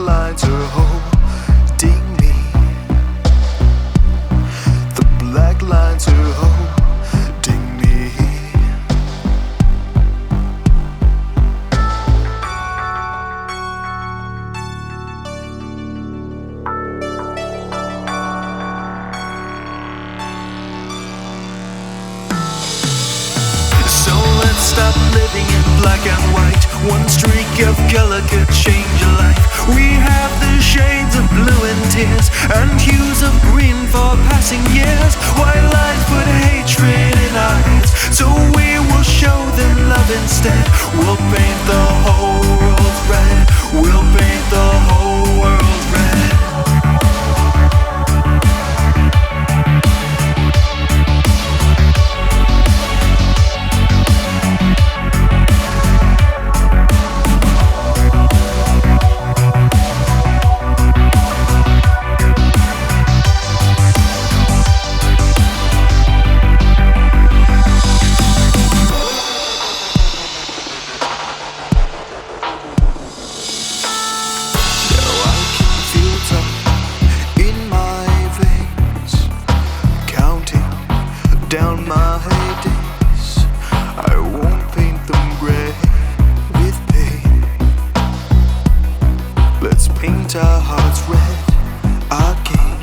lines are holding me. The black lines are holding me. So let's stop living in black and white. One streak of color could change your life. We have the shades of blue and tears, and hues of green for passing years. White lies put hatred in our heads, so we will show them love instead. We'll paint the whole world red. We'll paint the whole world red. Down my days, I won't paint them grey with pain. Let's paint our hearts red again.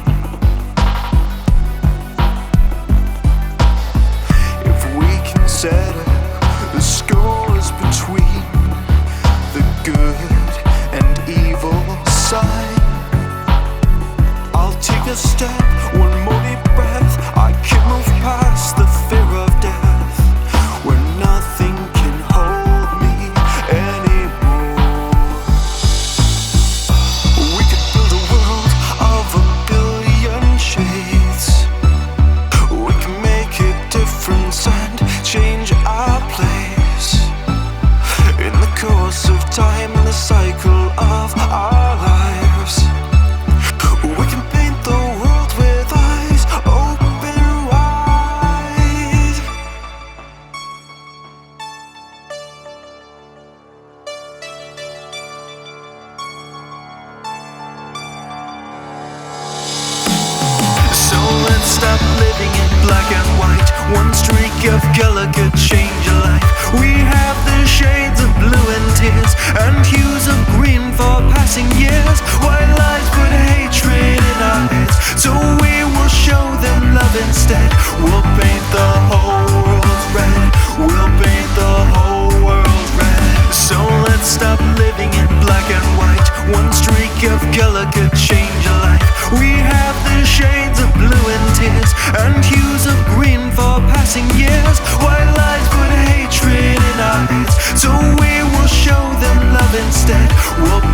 If we can settle the scores between the good and evil side, I'll take a step, one more deep breath. I can move past the fear of death, where nothing can hold me anymore. We could build a world of a billion shades. We can make a difference and change our place in the course of time, in the cycle of our lives. We can paint the world with eyes open wide. So let's stop living in black and white. One streak of color could change your life. We have the shades of blue and tears, and hues of green for passing years. White lies put hatred in our heads, so we will show them love instead. We'll paint the whole world red. We'll paint the whole world red. So let's stop living in black and white. One streak of color could change your life. We have the shades of blue and tears, and hues of green for passing years. White lies put hatred in our heads, so we will show them love instead. We'll